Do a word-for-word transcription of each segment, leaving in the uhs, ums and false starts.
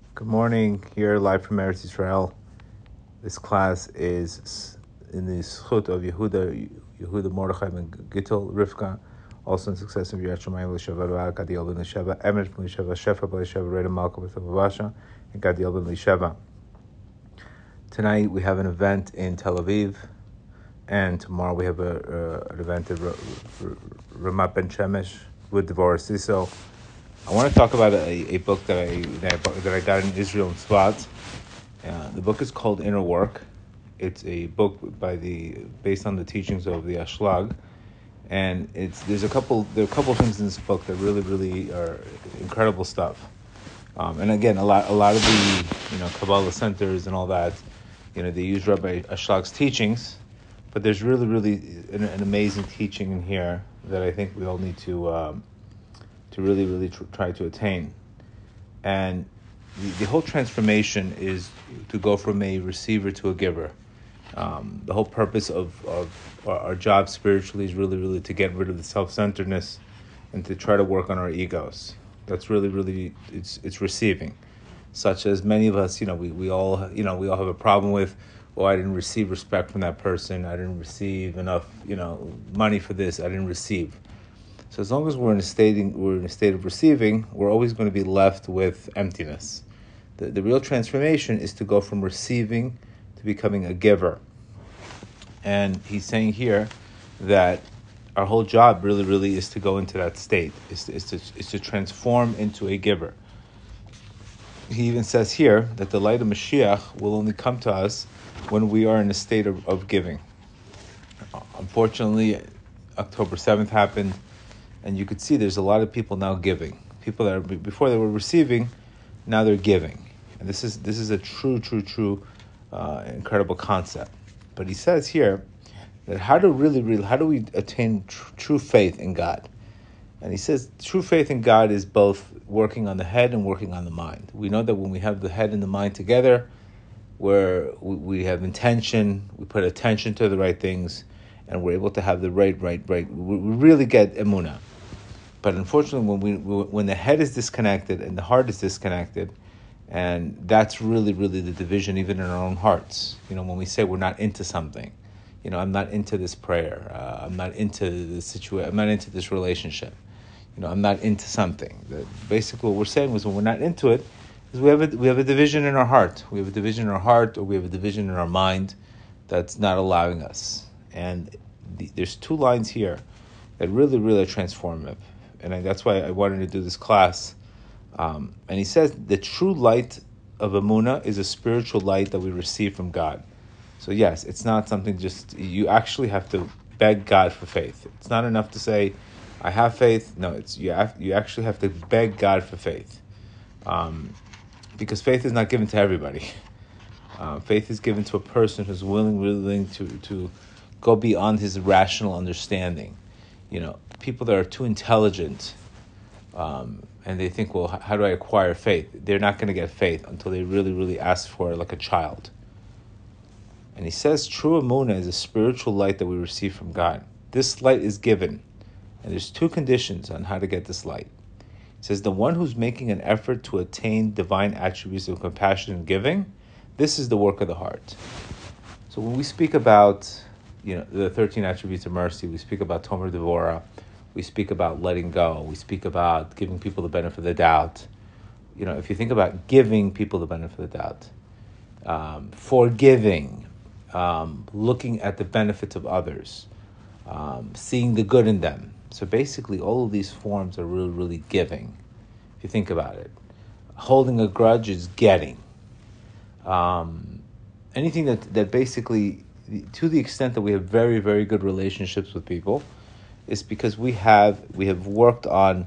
Good morning, here live from Eretz Israel. This class is in the Zchut of Yehuda, Yehuda Mordechai ben Gittel, Rivka, also in success of Yirach Shamayim L'Sheva Rav, Gadiel ben L'Sheva, Emet ben L'Sheva, Shefa ben L'Sheva, Reda Malka ben L'Sheva, and Gadiel ben L'Sheva. Tonight we have an event in Tel Aviv, and tomorrow we have a, uh, an event at Ramat Ben Shemesh with Devorah Siso. I want to talk about a, a book that I that I got in Israel in Tzfat. Uh, the book is called Inner Work. It's a book by the based on the teachings of the Ashlag, and it's there's a couple there are a couple things in this book that really really are incredible stuff. Um, and again, a lot a lot of the you know Kabbalah centers and all that, you know they use Rabbi Ashlag's teachings, but there's really really an, an amazing teaching in here that I think we all need to. Um, to really, really tr- try to attain. And the, the whole transformation is to go from a receiver to a giver. Um, the whole purpose of, of our, our job spiritually is really, really to get rid of the self-centeredness and to try to work on our egos. That's really, really, it's it's receiving. Such as many of us, you know, we, we all, you know, we all have a problem with, oh, I didn't receive respect from that person. I didn't receive enough, you know, money for this. I didn't receive. So as long as we're in a state, we're in a state of receiving, we're always going to be left with emptiness. The, the real transformation is to go from receiving to becoming a giver. And he's saying here that our whole job really, really is to go into that state, is to, is to, is to transform into a giver. He even says here that the light of Mashiach will only come to us when we are in a state of, of giving. Unfortunately, October seventh happened. And you could see there's a lot of people now giving. People that are, before they were receiving, now they're giving. And this is this is a true, true, true, uh, incredible concept. But he says here that how to really, really, how do we attain tr- true faith in God? And he says true faith in God is both working on the head and working on the mind. We know that when we have the head and the mind together, where we, we have intention, we put attention to the right things, and we're able to have the right, right, right. We really get emunah. But unfortunately, when we when the head is disconnected and the heart is disconnected, and that's really, really the division even in our own hearts. You know, when we say we're not into something, you know, I'm not into this prayer. Uh, I'm not into this situation. I'm not into this relationship. You know, I'm not into something. The, basically, what we're saying was when we're not into it, is we have a, we have a division in our heart. We have a division in our heart, or we have a division in our mind that's not allowing us. And the, there's two lines here that really, really are transformative. And I, that's why I wanted to do this class. Um, and he says the true light of Emunah is a spiritual light that we receive from God. So yes, it's not something just, you actually have to beg God for faith. It's not enough to say, I have faith. No, it's you have, you actually have to beg God for faith. Um, because faith is not given to everybody. Uh, faith is given to a person who's willing, willing to, to go beyond his rational understanding. You know, people that are too intelligent um, and they think, well, how do I acquire faith? They're not going to get faith until they really, really ask for it like a child. And he says true emunah is a spiritual light that we receive from God. This light is given. And there's two conditions on how to get this light. He says the one who's making an effort to attain divine attributes of compassion and giving, this is the work of the heart. So when we speak about you know, the thirteen attributes of mercy, we speak about Tomer Devorah, we speak about letting go, we speak about giving people the benefit of the doubt. You know, if you think about giving people the benefit of the doubt, um, forgiving, um, looking at the benefits of others, um, seeing the good in them. So basically all of these forms are really, really giving, if you think about it. Holding a grudge is getting. Um, anything that, that basically, to the extent that we have very, very good relationships with people, is because we have we have worked on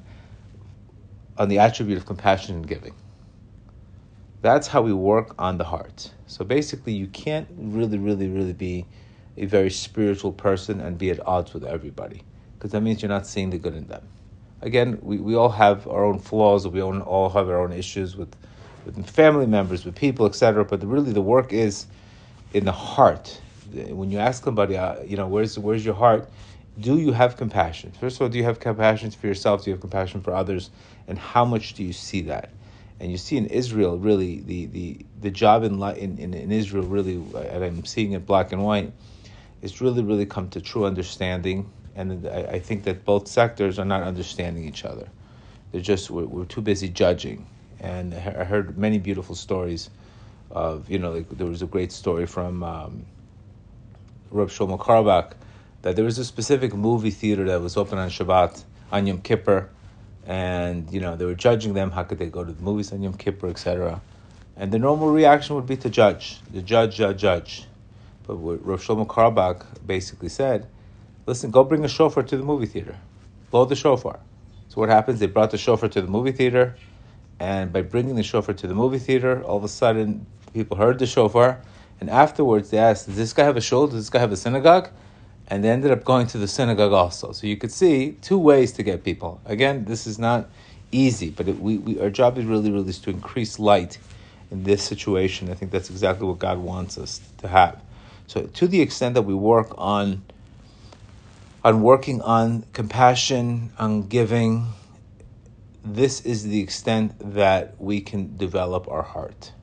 on the attribute of compassion and giving. That's how we work on the heart. So basically, you can't really, really, really be a very spiritual person and be at odds with everybody, because that means you're not seeing the good in them. Again, we, we all have our own flaws, we all, all have our own issues with, with family members, with people, et cetera. But the, really, the work is in the heart. When you ask somebody, uh, you know, where's where's your heart? Do you have compassion? First of all, do you have compassion for yourself? Do you have compassion for others? And how much do you see that? And you see in Israel, really, the, the, the job in, in, in, in Israel, really, and I'm seeing it black and white, is really, really come to true understanding. And I, I think that both sectors are not understanding each other. They're just, we're, we're too busy judging. And I heard many beautiful stories of, you know, like there was a great story from um, Rav Shlomo Carlebach, that there was a specific movie theater that was open on Shabbat, on Yom Kippur, and, you know, they were judging them, how could they go to the movies on Yom Kippur, et cetera. And the normal reaction would be to judge, the judge, judge, judge. But what Rav Shlomo Carlebach basically said, listen, go bring a shofar to the movie theater. Blow the shofar. So what happens? They brought the shofar to the movie theater, and by bringing the shofar to the movie theater, all of a sudden, people heard the shofar, and afterwards they asked, does this guy have a shul? Does this guy have a synagogue? And they ended up going to the synagogue also. So you could see two ways to get people. Again, this is not easy, but it, we, we our job is really, really is to increase light in this situation. I think that's exactly what God wants us to have. So to the extent that we work on, on working on compassion, on giving, this is the extent that we can develop our heart.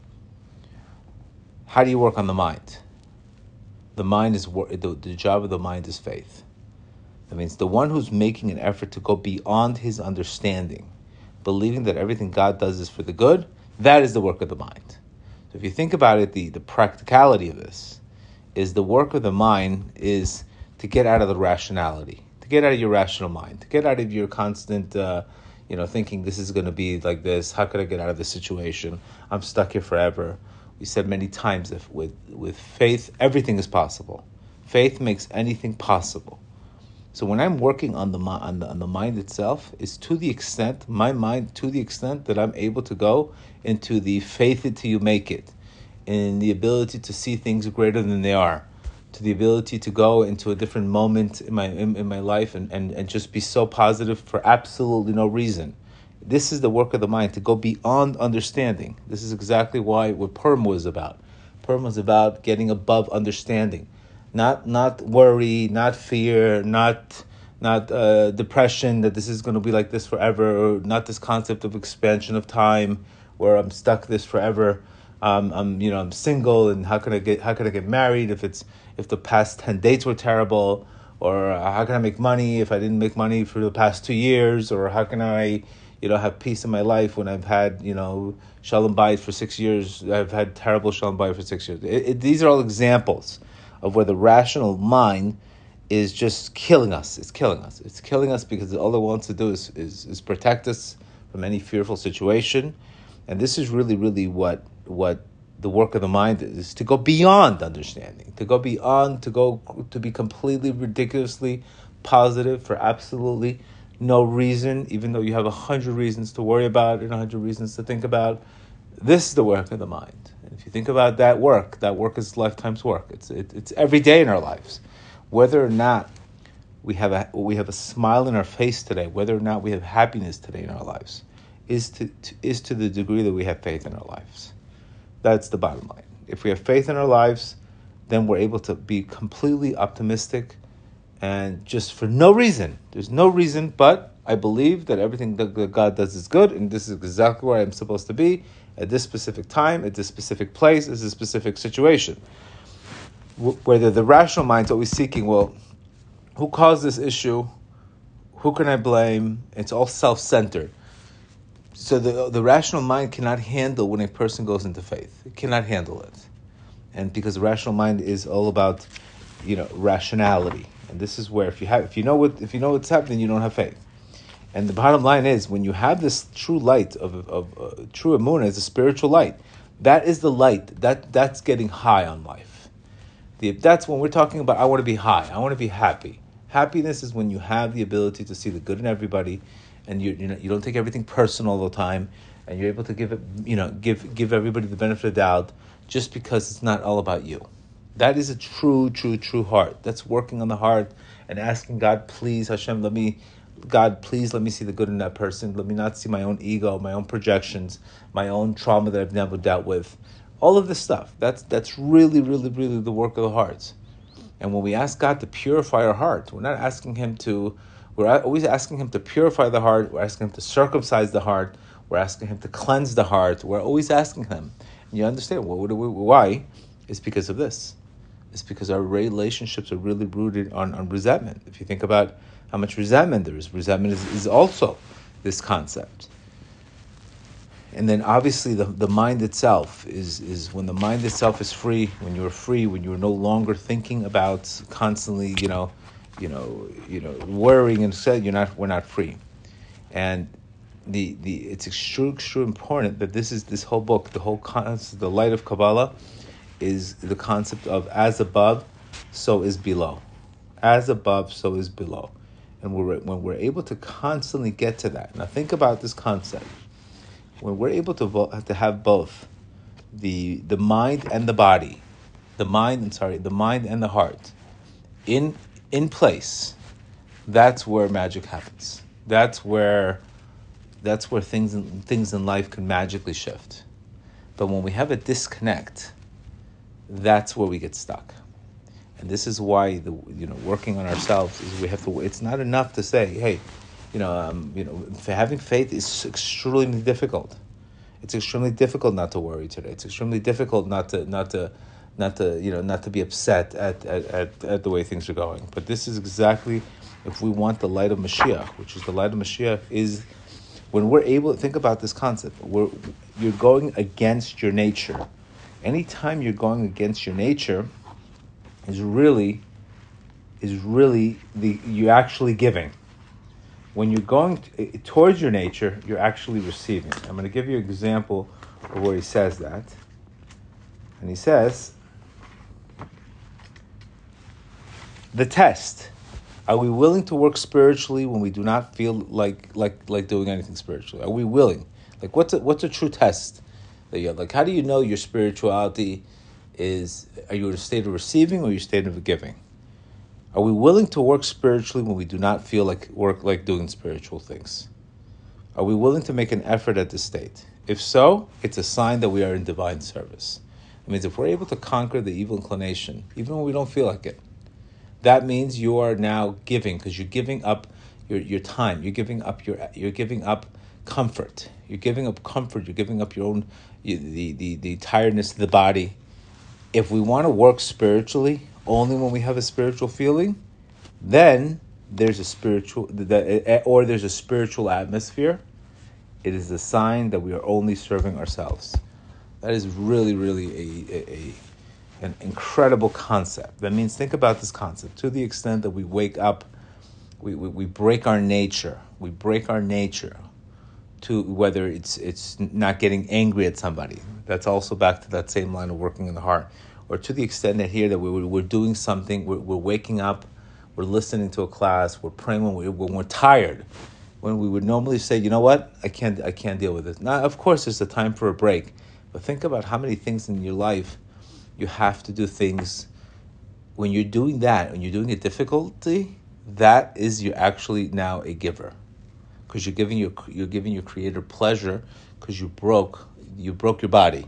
How do you work on the mind? The mind is the, the job of the mind is faith. That means the one who's making an effort to go beyond his understanding, believing that everything God does is for the good, that is the work of the mind. So if you think about it, the, the practicality of this is the work of the mind is to get out of the rationality, to get out of your rational mind, to get out of your constant, uh, you know, thinking this is going to be like this. How could I get out of this situation? I'm stuck here forever. We said many times that with, with faith, everything is possible. Faith makes anything possible. So when I'm working on the, on the on the mind itself, is to the extent, my mind, to the extent that I'm able to go into the faith it till you make it, in the ability to see things greater than they are, to the ability to go into a different moment in my in, in my life and, and, and just be so positive for absolutely no reason. This is the work of the mind, to go beyond understanding. This is exactly why what Purim was about. Purim was about getting above understanding. Not not worry, not fear, not not uh, depression that this is going to be like this forever, or not this concept of expansion of time where I'm stuck this forever. Um, I'm you know I'm single, and how can I get how can I get married if it's if the past ten dates were terrible, or how can I make money if I didn't make money for the past two years, or how can I you know have peace in my life when I've had you know shalom bayit for six years. I've had terrible shalom bayit for six years. It, it, these are all examples of where the rational mind is just killing us. It's killing us. It's killing us because all it wants to do is, is, is protect us from any fearful situation. And this is really, really what what the work of the mind is, to go beyond understanding, to go beyond, to go to be completely ridiculously positive for absolutely no reason, even though you have a hundred reasons to worry about and a hundred reasons to think about. This is the work of the mind. And if you think about that work, that work is lifetime's work. It's it, it's every day in our lives. Whether or not we have a we have a smile in our face today, whether or not we have happiness today in our lives, is to, to is to the degree that we have faith in our lives. That's the bottom line. If we have faith in our lives, then we're able to be completely optimistic, and just for no reason. There's no reason, but I believe that everything that God does is good, and this is exactly where I'm supposed to be at this specific time, at this specific place, at this specific situation. Whether the rational mind's always seeking, well, who caused this issue? Who can I blame? It's all self-centered. So the the rational mind cannot handle when a person goes into faith. It cannot handle it. And because the rational mind is all about, you know, rationality. And this is where if you have if you know what if you know what's happening, you don't have faith. And the bottom line is, when you have this true light of of uh, true emunah is a spiritual light. That is the light that that's getting high on life. The, that's when we're talking about, I want to be high. I want to be happy. Happiness is when you have the ability to see the good in everybody, and you you know you don't take everything personal all the time, and you're able to give it you know give give everybody the benefit of the doubt, just because it's not all about you. That is a true, true, true heart. That's working on the heart and asking God, please, Hashem, let me, God, please let me see the good in that person. Let me not see my own ego, my own projections, my own trauma that I've never dealt with. All of this stuff. That's that's really, really, really the work of the heart. And when we ask God to purify our heart, we're not asking Him to, we're always asking Him to purify the heart. We're asking Him to circumcise the heart. We're asking Him to cleanse the heart. We're always asking Him. And you understand what, what, why? It's because of this. It's because our relationships are really rooted on, on resentment. If you think about how much resentment there is, resentment is, is also this concept. And then obviously the, the mind itself is, is when the mind itself is free, when you're free, when you're no longer thinking about constantly, you know, you know, you know, worrying and said you're not we're not free. And the the it's extremely extremely important that this is this whole book, the whole concept, the light of Kabbalah, is the concept of as above, so is below. As above, so is below. And we're, when we're able to constantly get to that. Now think about this concept. When we're able to vo- to have both the the mind and the body, the mind, I'm sorry, the mind and the heart in in place, that's where magic happens. That's where that's where things in, things in life can magically shift. But when we have a disconnect, that's where we get stuck. And this is why the you know working on ourselves is we have to. It's not enough to say, hey, you know, um, you know, having faith is extremely difficult. It's extremely difficult not to worry today. It's extremely difficult not to not to not to you know not to be upset at at, at, at the way things are going. But this is exactly if we want the light of Mashiach, which is the light of Mashiach, is when we're able to think about this concept. We're you're going against your nature. Anytime you're going against your nature, is really is really the you're actually giving. When you're going to, towards your nature, you're actually receiving. I'm going to give you an example of where he says that. And he says, the test. Are we willing to work spiritually when we do not feel like like like doing anything spiritually? Are we willing? Like what's a, what's a true test that you have? Like how do you know your spirituality is, are you in a state of receiving or are you in a state of giving? Are we willing to work spiritually when we do not feel like work like doing spiritual things? Are we willing to make an effort at this state? If so, it's a sign that we are in divine service. It means if we're able to conquer the evil inclination, even when we don't feel like it, that means you are now giving, because you're giving up your, your time. You're giving up your you're giving up comfort. You're giving up comfort. You're giving up your own the the, the tiredness of the body. If we want to work spiritually only when we have a spiritual feeling, then there's a spiritual or there's a spiritual atmosphere. It is a sign that we are only serving ourselves. That is really, really a, a, a an incredible concept. That means think about this concept to the extent that we wake up, we, we, we break our nature. We break our nature to whether it's it's not getting angry at somebody. That's also back to that same line of working in the heart. Or to the extent that here that we, we're doing something, we're, we're waking up, we're listening to a class, we're praying when, we, when we're tired, when we would normally say, you know what, I can't I can't deal with this. Now, of course, there's a time for a break, but think about how many things in your life you have to do things. When you're doing that, when you're doing a difficulty, that is you're actually now a giver, because you're giving your you're giving your Creator pleasure, because you broke you broke your body.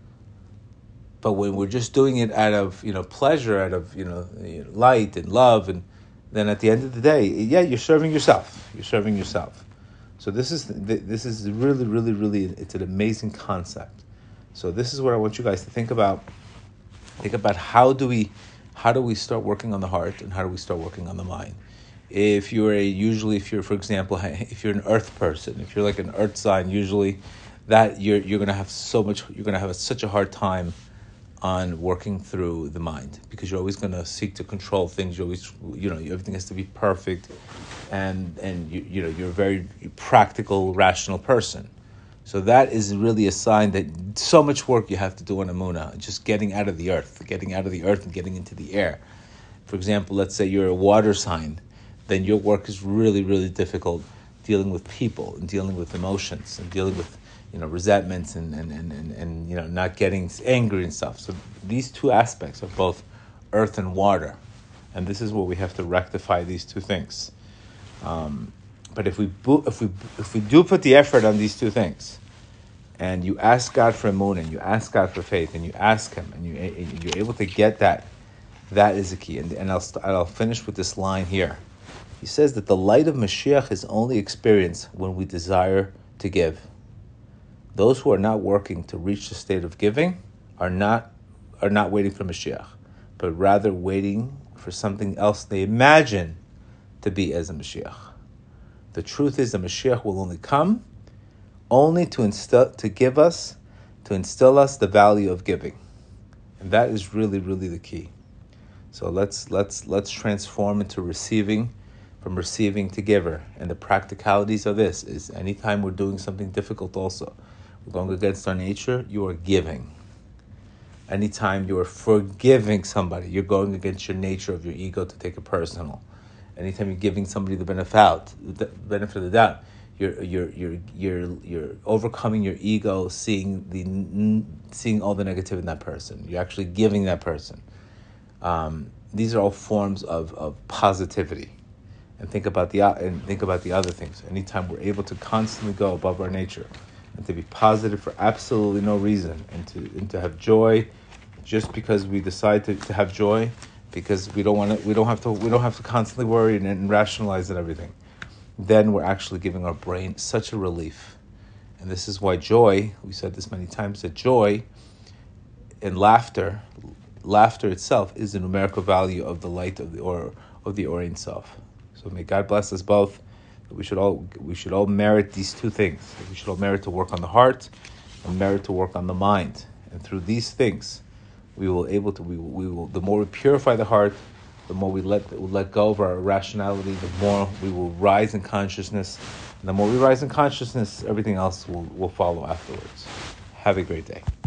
But when we're just doing it out of you know pleasure, out of you know light and love, and then at the end of the day, yeah, you're serving yourself. You're serving yourself. So this is this is really, really, really it's an amazing concept. So this is what I want you guys to think about. Think about how do we how do we start working on the heart and how do we start working on the mind. If you're a usually if you're for example if you're an earth person, if you're like an earth sign, usually that you're you're gonna have so much you're gonna have a, such a hard time on working through the mind, because you're always going to seek to control things. You always, you know, everything has to be perfect, and and you you know you're a very practical, rational person. So that is really a sign that so much work you have to do on Emunah, just getting out of the earth, getting out of the earth and getting into the air. For example, let's say you're a water sign, then your work is really, really difficult dealing with people and dealing with emotions and dealing with you know, resentments and, and, and, and, and, you know, not getting angry and stuff. So these two aspects of both earth and water. And this is where we have to rectify these two things. Um, but if we bo- if we if we do put the effort on these two things, and you ask God for emunah, and you ask God for faith, and you ask Him, and you and you're able to get that, that is the key. And and I'll st- I'll finish with this line here. He says that the light of Mashiach is only experienced when we desire to give. Those who are not working to reach the state of giving are not are not waiting for Mashiach, but rather waiting for something else they imagine to be as a Mashiach. The truth is, the Mashiach will only come only to instill, to give us, to instill us the value of giving, and that is really, really the key. So let's let's let's transform into receiving, from receiving to giver. And the practicalities of this is, anytime we're doing something difficult, also we're going against our nature, you are giving. Anytime you are forgiving somebody, you're going against your nature of your ego to take it personal. Anytime you're giving somebody the benefit out, the benefit of the doubt, you're you're you're you're you're overcoming your ego, seeing the seeing all the negative in that person. You're actually giving that person. Um, these are all forms of, of positivity. And think about the and think about the other things. Anytime we're able to constantly go above our nature and to be positive for absolutely no reason, and to and to have joy just because we decide to, to have joy, because we don't want to, we don't have to, we don't have to constantly worry and, and rationalize and everything, then we're actually giving our brain such a relief. And this is why joy, we said this many times, that joy and laughter, laughter itself is the numerical value of the light of the or of the Or Ein Sof. So may God bless us both. We should all we should all merit these two things. We should all merit to work on the heart and merit to work on the mind. And through these things, we will able to we will, we will the more we purify the heart, the more we let we let go of our irrationality, the more we will rise in consciousness. And the more we rise in consciousness, everything else will, will follow afterwards. Have a great day.